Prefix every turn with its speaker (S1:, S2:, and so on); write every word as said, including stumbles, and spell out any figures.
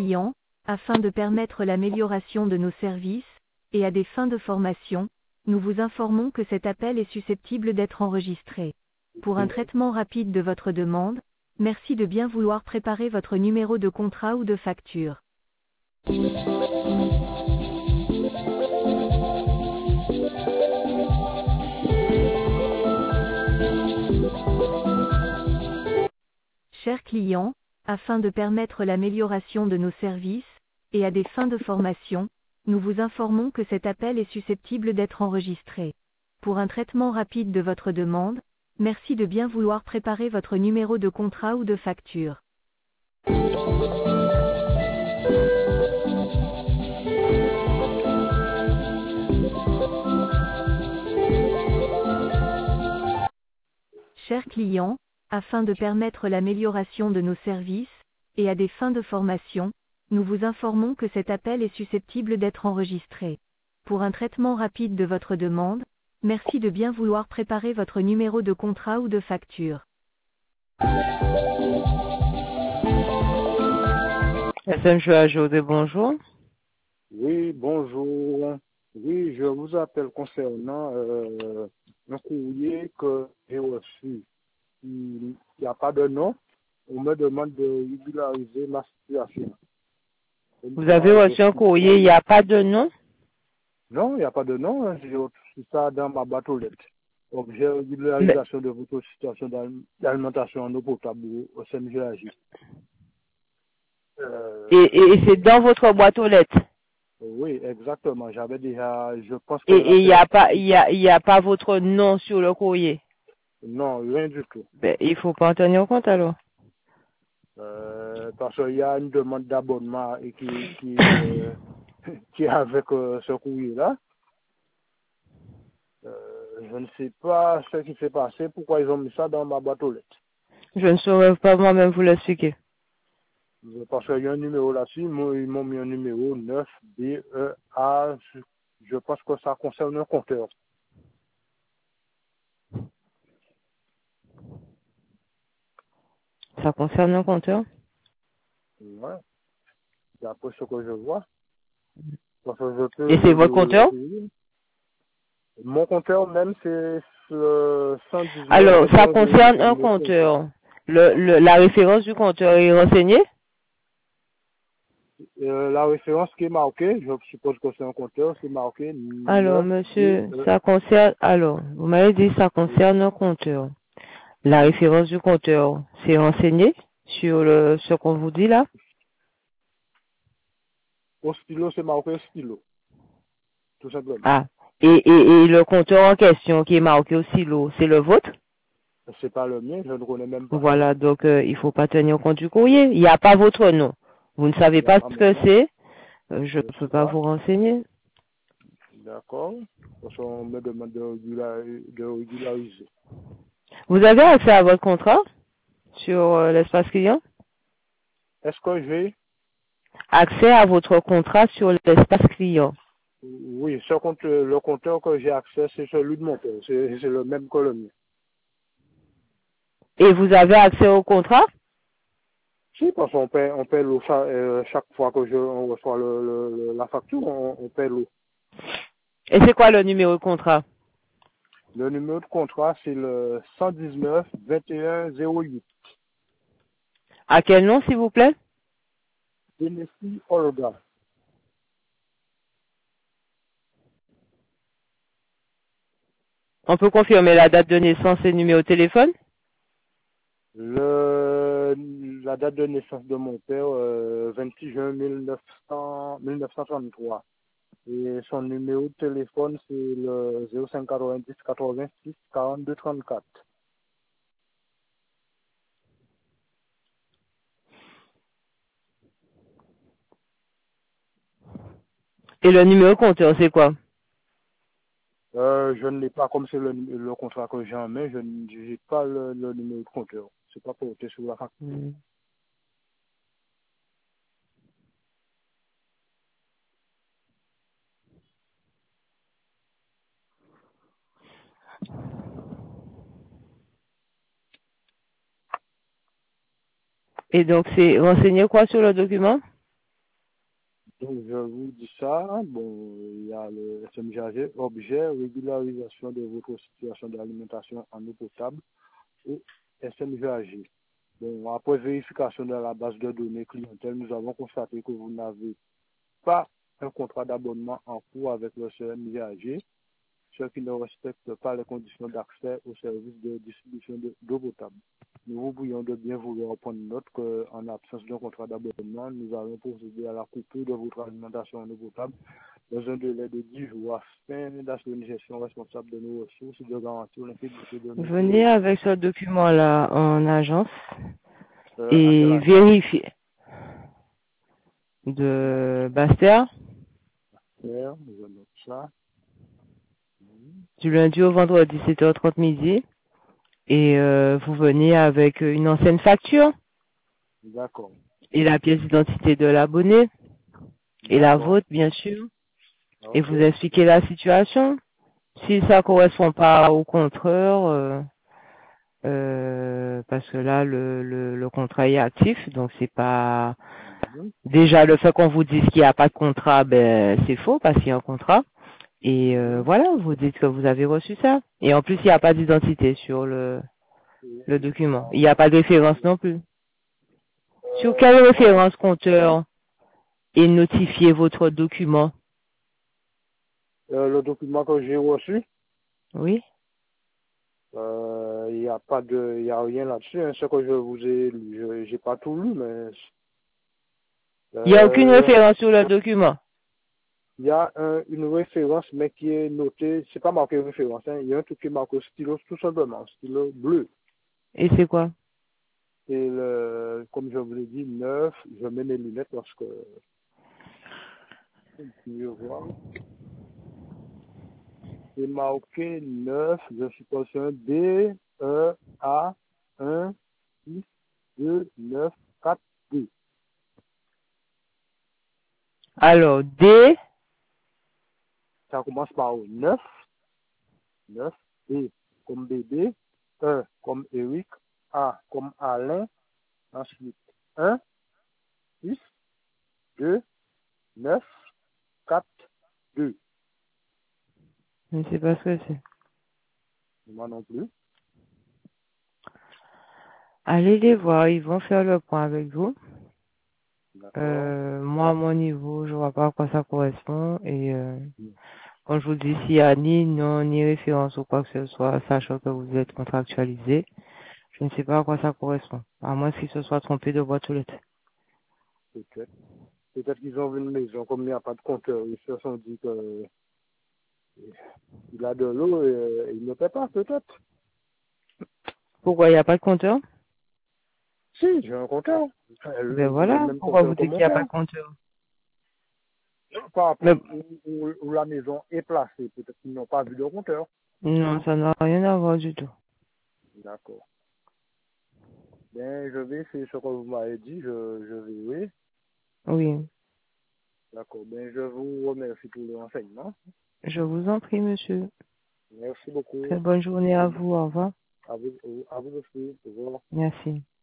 S1: client, afin de permettre l'amélioration de nos services, et à des fins de formation, nous vous informons que cet appel est susceptible d'être enregistré. Pour un traitement rapide de votre demande, merci de bien vouloir préparer votre numéro de contrat ou de facture. Chers clients, afin de permettre l'amélioration de nos services, et à des fins de formation, nous vous informons que cet appel est susceptible d'être enregistré. Pour un traitement rapide de votre demande, merci de bien vouloir préparer votre numéro de contrat ou de facture. Chers clients, afin de permettre l'amélioration de nos services, et à des fins de formation, nous vous informons que cet appel est susceptible d'être enregistré. Pour un traitement rapide de votre demande, merci de bien vouloir préparer votre numéro de contrat ou de facture.
S2: S M J José, bonjour.
S3: Oui, bonjour. Oui, je vous appelle concernant euh, un courrier que j'ai reçu. Il n'y a pas de nom. On me demande de régulariser ma situation.
S2: Vous avez reçu un courrier, il n'y a pas de nom?
S3: Non, il n'y a pas de nom. Hein. J'ai reçu ça dans ma boîte aux lettres. Objet régularisation de votre situation d'alimentation en eau potable au S M J A J. Euh,
S2: Et, et, et c'est dans votre boîte aux lettres?
S3: Oui, exactement. J'avais déjà, je pense que...
S2: Et il n'y a pas, il y a, il y a pas votre nom sur le courrier?
S3: Non, rien du tout.
S2: Ben, il faut pas en tenir compte alors.
S3: Euh, parce qu'il y a une demande d'abonnement et qui, qui, euh, qui est avec euh, ce courrier-là. Euh, je ne sais pas ce qui s'est passé, pourquoi ils ont mis ça dans ma boîte aux lettres.
S2: Je ne saurais pas moi-même vous l'expliquer.
S3: Parce qu'il y a un numéro là-dessus, ils m'ont mis un numéro neuf B E A. Je, je pense que ça concerne un compteur.
S2: Ça concerne un compteur?
S3: Ouais, d'après ce que je vois. Parce que je peux
S2: Et c'est votre
S3: le,
S2: compteur?
S3: le, Mon compteur même, c'est le cent dix-neuf.
S2: Alors, ça concerne un compteur. Le, le, la référence du compteur est renseignée?
S3: Euh, la référence qui est marquée, je suppose que c'est un compteur, c'est marqué
S2: Alors,
S3: neuf.
S2: monsieur, ça concerne, alors, vous m'avez dit ça concerne un compteur. La référence du compteur, c'est renseigné sur le, ce qu'on vous dit là?
S3: Au stylo, c'est marqué stylo. Tout simplement.
S2: Ah. Et, et, et le compteur en question qui est marqué au stylo, c'est le vôtre?
S3: C'est pas le mien, je ne connais même pas.
S2: Voilà, donc euh, il faut pas tenir compte du courrier. Il n'y a pas votre nom. Vous ne savez pas ce que c'est. Euh, je ne peux pas vous renseigner.
S3: D'accord. Parce qu'on me demande de, régulariser, de régulariser.
S2: Vous avez accès à votre contrat sur euh, l'espace client?
S3: Est-ce que j'ai...
S2: Accès à votre contrat sur l'espace client.
S3: Oui, ce compte, le compteur que j'ai accès, c'est celui de mon père. C'est le même que le mien.
S2: Et vous avez accès au contrat?
S3: Si, parce qu'on paie, on paie l'eau chaque, euh, chaque fois que je, on reçoit le, le, la facture, on, on paie l'eau.
S2: Et c'est quoi le numéro de contrat?
S3: Le numéro de contrat, c'est le cent dix-neuf vingt et un zéro huit.
S2: À quel nom, s'il vous plaît?
S3: Tennessee Olga.
S2: On peut confirmer la date de naissance et le numéro de téléphone?
S3: Le, la date de naissance de mon père, euh, vingt-six juin mille neuf cents, mille neuf cent soixante-trois. Et son numéro de téléphone, c'est le zéro cinq quatre-vingt-dix quatre-vingt-six quarante-deux trente-quatre.
S2: Et le numéro de compteur, c'est quoi?
S3: Euh, je ne l'ai pas, comme c'est le, le contrat que j'ai en main, je n'ai pas le, le numéro de compteur. C'est pas pour être sur la facture.
S2: Hmm. Et donc, c'est renseigné quoi sur le document?
S3: Donc, je vous dis ça. Bon, il y a le S M G A G, objet, régularisation de votre situation d'alimentation en eau potable, et S M G A G. Bon, après vérification de la base de données clientèle, nous avons constaté que vous n'avez pas un contrat d'abonnement en cours avec le S M G A G, ce qui ne respecte pas les conditions d'accès aux services de distribution de- d'eau potable. Nous vous prions de bien vouloir prendre note qu'en absence d'un contrat d'abonnement, nous allons procéder à la coupure de votre alimentation en eau potable dans un délai de dix jours afin d'assurer une gestion responsable de nos ressources et de garantir l'intégrité de nos
S2: Venez
S3: fournisseurs.
S2: avec ce document-là en agence
S3: Euh, à quelle
S2: et
S3: adresse?
S2: vérifiez de Bastère
S3: Faire, je note ça.
S2: du lundi au vendredi sept heures trente midi et euh, vous venez avec une ancienne facture
S3: D'accord.
S2: et la pièce d'identité de l'abonné et la
S3: D'accord.
S2: vôtre bien sûr et
S3: Ok.
S2: vous expliquez la situation. Si ça correspond pas au contraire, euh, euh, parce que là le, le, le contrat est actif, donc c'est pas
S3: Mhm.
S2: déjà le fait qu'on vous dise qu'il n'y a pas de contrat, ben c'est faux parce qu'il y a un contrat. Et euh,
S3: Mhm.
S2: voilà, vous dites que vous avez reçu ça. Et en plus, il n'y a pas d'identité sur le,
S3: Et-
S2: le
S3: et-
S2: document.
S3: ah,
S2: Il n'y a pas de référence non plus. Sur
S3: euh,
S2: quelle
S3: non.
S2: référence compteur est notifié votre document?
S3: Euh, le document que j'ai reçu,
S2: Oui.
S3: euh, il n'y a pas de, il y a rien là-dessus. Hein. Ce que je vous ai lu, je j'ai pas tout lu, mais
S2: Il n'y a aucune
S3: euh,
S2: référence sur le document.
S3: il y a un- une référence, mais qui est notée. C'est pas marqué référence. Hein. Il y a un truc qui est marqué stylo, tout simplement, stylo bleu.
S2: Et c'est quoi?
S3: Et le, comme je vous l'ai dit, neuf. Je mets mes lunettes parce que mieux voir. C'est marqué neuf. Je suppose un D, E, A, un, six, deux, neuf, quatre, deux.
S2: Alors, D,
S3: Ça commence par neuf, neuf, B comme bébé, E comme Eric, A comme Alain, ensuite un, six, deux, neuf, quatre, deux.
S2: je ne sais pas ce que c'est.
S3: Moi non plus.
S2: Allez les voir, ils vont faire le point avec vous.
S3: D'accord.
S2: Euh, moi, à mon niveau, je vois pas à quoi ça correspond. Et euh, quand je vous dis s'il y a ni nom, ni référence ou quoi que ce soit, sachant que vous êtes contractualisé, je ne sais pas à quoi ça correspond. À moins qu'il se soit trompé de boîte aux lettres.
S3: Peut-être. Peut-être qu'ils ont vu une maison, comme il n'y a pas de compteur, ils se sont dit que euh, il a de l'eau et euh, il ne paie pas, peut-être.
S2: Pourquoi il n'y a pas de compteur?
S3: Si, j'ai un compteur. Euh,
S2: Ben
S3: Le, le
S2: voilà,
S3: même
S2: pourquoi vous
S3: compteur que
S2: dites qu'il
S3: mon
S2: n'y a pas
S3: père.
S2: de compteur?
S3: Par
S2: Mais
S3: rapport où, où, où la maison est placée, peut-être qu'ils n'ont pas vu de compteur.
S2: non, ça n'a rien à voir du tout.
S3: D'accord. Bien, je vais faire ce que vous m'avez dit, je, je vais, oui.
S2: Oui,
S3: D'accord. Ben, je vous remercie pour le renseignement.
S2: je vous en prie, monsieur.
S3: Merci beaucoup.
S2: Très bonne journée à vous, au revoir.
S3: À vous, à vous aussi. Au revoir.
S2: Merci.